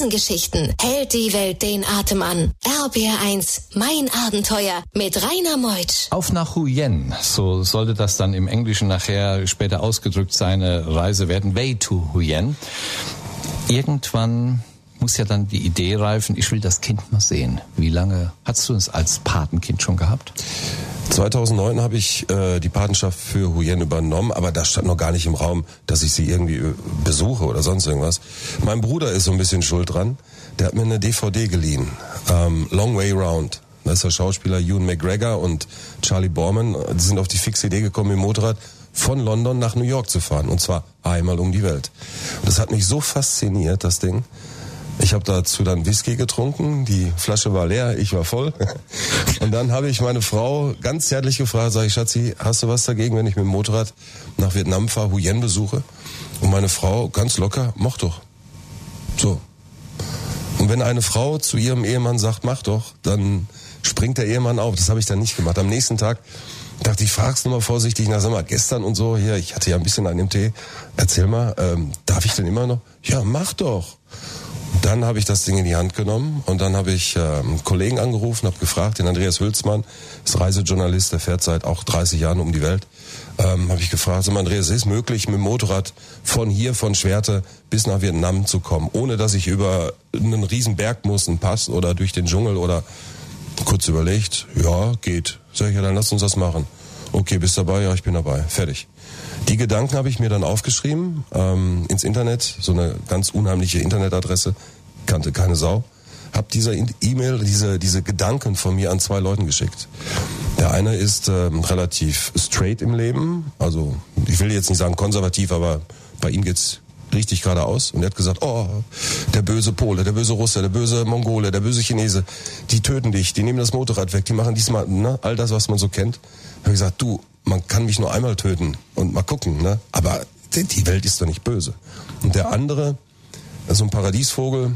Krisengeschichten hält die Welt den Atem an. RBR1, mein Abenteuer mit Rainer Meutsch. Auf nach Huyen, so sollte das dann im Englischen nachher später ausgedrückt seine Reise werden. Way to Huyen. Irgendwann muss ja dann die Idee reifen, ich will das Kind mal sehen. Wie lange hast du es als Patenkind schon gehabt? 2009 habe ich die Patenschaft für Huyen übernommen, aber da stand noch gar nicht im Raum, dass ich sie irgendwie besuche oder sonst irgendwas. Mein Bruder ist so ein bisschen schuld dran. Der hat mir eine DVD geliehen, Long Way Round. Da ist der Schauspieler Ewan McGregor und Charlie Borman. Die sind auf die fixe Idee gekommen, mit dem Motorrad von London nach New York zu fahren. Und zwar einmal um die Welt. Und das hat mich so fasziniert, das Ding. Ich habe dazu dann Whisky getrunken, die Flasche war leer, ich war voll. Und dann habe ich meine Frau ganz zärtlich gefragt, sage ich, Schatzi, hast du was dagegen, wenn ich mit dem Motorrad nach Vietnam fahre, Huyen besuche? Und meine Frau ganz locker, mach doch. So. Und wenn eine Frau zu ihrem Ehemann sagt, mach doch, dann springt der Ehemann auf. Das habe ich dann nicht gemacht. Am nächsten Tag dachte ich, frag's nur mal vorsichtig, na sag mal, gestern und so, hier, ich hatte ja ein bisschen an dem Tee, erzähl mal, darf ich denn immer noch? Ja, mach doch. Dann habe ich das Ding in die Hand genommen und dann habe ich einen Kollegen angerufen, habe gefragt, den Andreas Hülsmann, ist Reisejournalist, der fährt seit auch 30 Jahren um die Welt. Habe ich gefragt, sag mal, Andreas, ist möglich, mit dem Motorrad von hier, von Schwerte bis nach Vietnam zu kommen, ohne dass ich über einen riesen Berg muss, einen Pass oder durch den Dschungel oder kurz überlegt, ja, geht. Sag ich, ja, dann lass uns das machen. Okay, bist dabei? Ja, ich bin dabei. Fertig. Die Gedanken habe ich mir dann aufgeschrieben, ins Internet, so eine ganz unheimliche Internetadresse, kannte keine Sau. Hab diese E-Mail, diese Gedanken von mir an 2 Leuten geschickt. Der eine ist relativ straight im Leben, also ich will jetzt nicht sagen konservativ, aber bei ihm geht's richtig geradeaus. Und er hat gesagt, oh, der böse Pole, der böse Russe, der böse Mongole, der böse Chinese, die töten dich, die nehmen das Motorrad weg, die machen diesmal, ne, all das, was man so kennt. Ich habe gesagt, du, man kann mich nur einmal töten und mal gucken, ne? Aber die Welt ist doch nicht böse. Und der andere, so ein Paradiesvogel,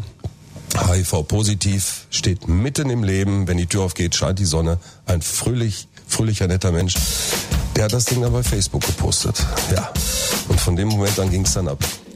HIV-positiv, steht mitten im Leben, wenn die Tür aufgeht, scheint die Sonne, ein fröhlicher, netter Mensch. Der hat das Ding dann bei Facebook gepostet. Ja, und von dem Moment an ging es dann ab.